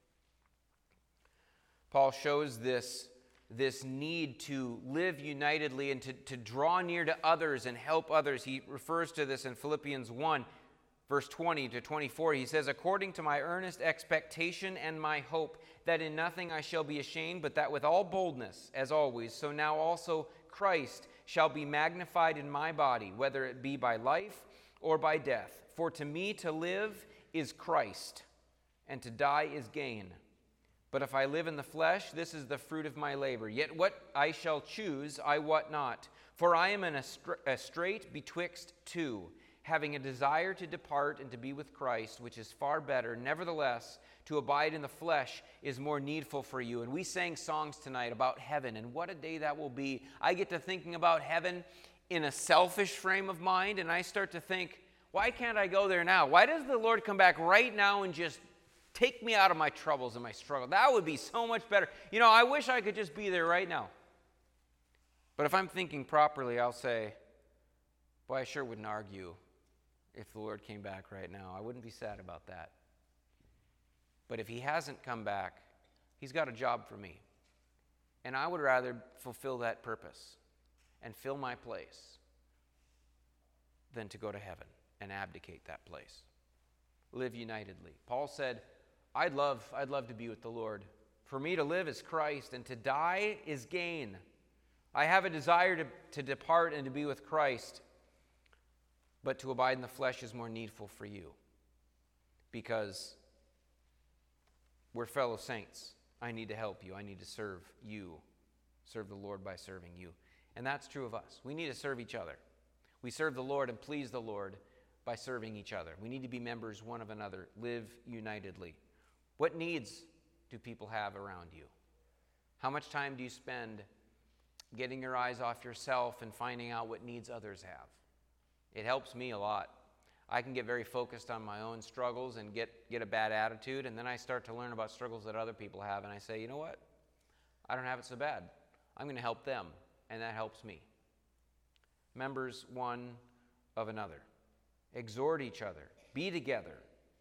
Paul shows this need to live unitedly and to draw near to others and help others. He refers to this in Philippians 1. Verse 20 to 24, he says, "According to my earnest expectation and my hope, that in nothing I shall be ashamed, but that with all boldness, as always, so now also Christ shall be magnified in my body, whether it be by life or by death. For to me to live is Christ, and to die is gain. But if I live in the flesh, this is the fruit of my labor. Yet what I shall choose, I wot not. For I am in a strait betwixt two, having a desire to depart and to be with Christ, which is far better. Nevertheless, to abide in the flesh is more needful for you. And we sang songs tonight about heaven, and what a day that will be. I get to thinking about heaven in a selfish frame of mind, and I start to think, why can't I go there now? Why does the Lord come back right now and just take me out of my troubles and my struggle? That would be so much better. You know, I wish I could just be there right now. But if I'm thinking properly, I'll say, boy, I sure wouldn't argue if the Lord came back right now. I wouldn't be sad about that. But if he hasn't come back, he's got a job for me. And I would rather fulfill that purpose and fill my place than to go to heaven and abdicate that place. Live unitedly. Paul said, I'd love to be with the Lord. For me to live is Christ, and to die is gain. I have a desire to depart and to be with Christ, but to abide in the flesh is more needful for you, because we're fellow saints. I need to help you. I need to serve you, serve the Lord by serving you. And that's true of us. We need to serve each other. We serve the Lord and please the Lord by serving each other. We need to be members one of another. Live unitedly. What needs do people have around you? How much time do you spend getting your eyes off yourself and finding out what needs others have? It helps me a lot. I can get very focused on my own struggles and get a bad attitude, and then I start to learn about struggles that other people have, and I say, you know what? I don't have it so bad. I'm going to help them, and that helps me. Members one of another. Exhort each other. Be together.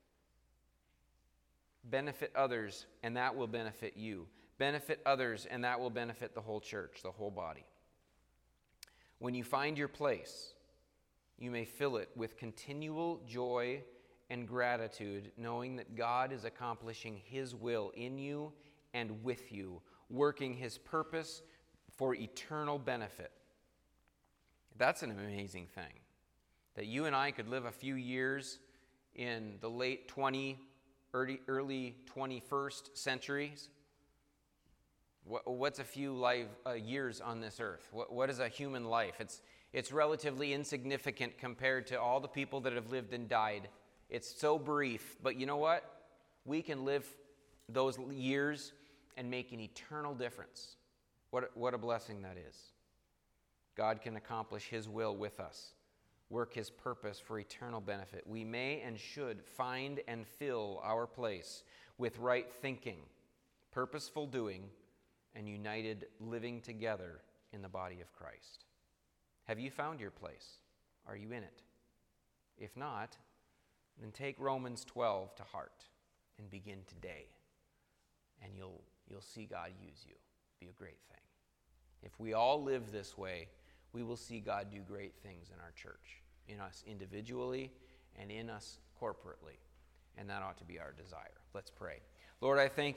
Benefit others, and that will benefit you. Benefit others, and that will benefit the whole church, the whole body. When you find your place, you may fill it with continual joy and gratitude, knowing that God is accomplishing his will in you and with you, working his purpose for eternal benefit. That's an amazing thing, that you and I could live a few years in the late early 21st centuries. What's a few years on this earth? What is a human life? It's relatively insignificant compared to all the people that have lived and died. It's so brief, but you know what? We can live those years and make an eternal difference. What a blessing that is. God can accomplish his will with us, work his purpose for eternal benefit. We may and should find and fill our place with right thinking, purposeful doing, and united living together in the body of Christ. Have you found your place? Are you in it? If not, then take Romans 12 to heart and begin today, and you'll see God use you. Be a great thing. If we all live this way, we will see God do great things in our church, in us individually and in us corporately, and that ought to be our desire. Let's pray. Lord, I thank